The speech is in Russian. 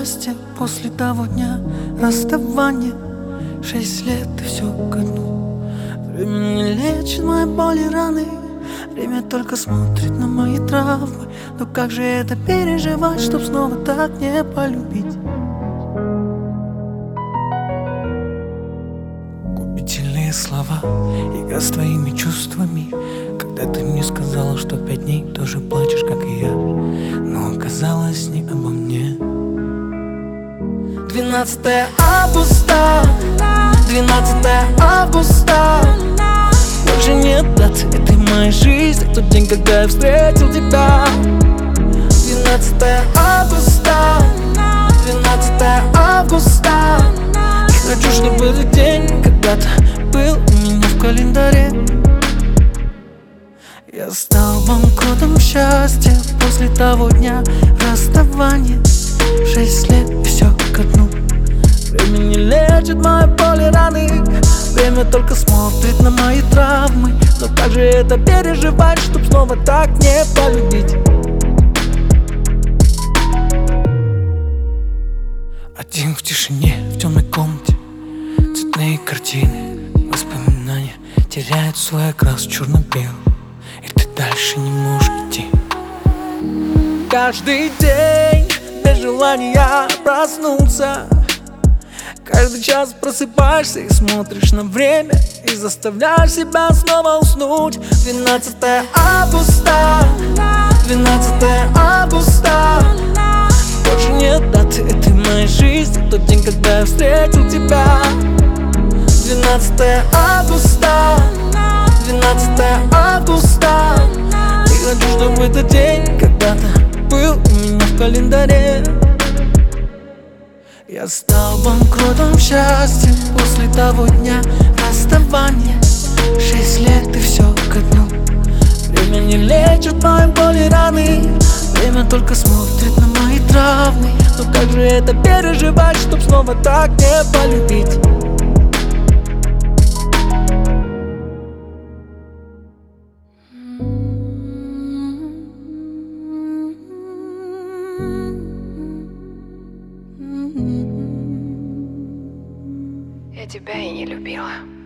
счастье после того дня расставания. 6 лет и все ко дну. Время не лечит мои боли и раны. Время только смотрит на мои травмы. Но как же это переживать, чтоб снова так не полюбить? Губительные слова, игра с твоими чувствами. Когда ты мне сказала, что 5 дней тоже плачешь, как и я, но оказалось не обо мне. 12 августа, 12 августа. Больше нет даты этой моей жизни. Тот день, когда я встретил тебя. 12 августа, 12 августа. Я хочу, чтобы этот день когда-то был у меня в календаре. Я стал банкротом счастья после того дня расставания. 6 лет и все ко дну. Время не лечит мои боли и раны. Время только смотрит на мои травмы. Но как же это переживать, чтоб снова так не полюбить? Один в тишине, в темной комнате. Цветные картины, воспоминания теряют свой окрас черно-белый. И ты дальше не можешь идти. Каждый день без желания проснуться. Каждый час просыпаешься и смотришь на время и заставляешь себя снова уснуть. 12 августа, 12 августа. Больше нет даты этой моей жизни. Тот день, когда я встретил тебя. 12 августа, 12 августа. И хочу, чтобы этот день когда-то был у меня в календаре. Я стал банкротом счастья после того дня расставания. 6 лет и все ко дну. Время не лечит мои боли и раны. Время только смотрит на мои травмы. Но как же это переживать, чтоб снова так не полюбить? Я тебя и не любила.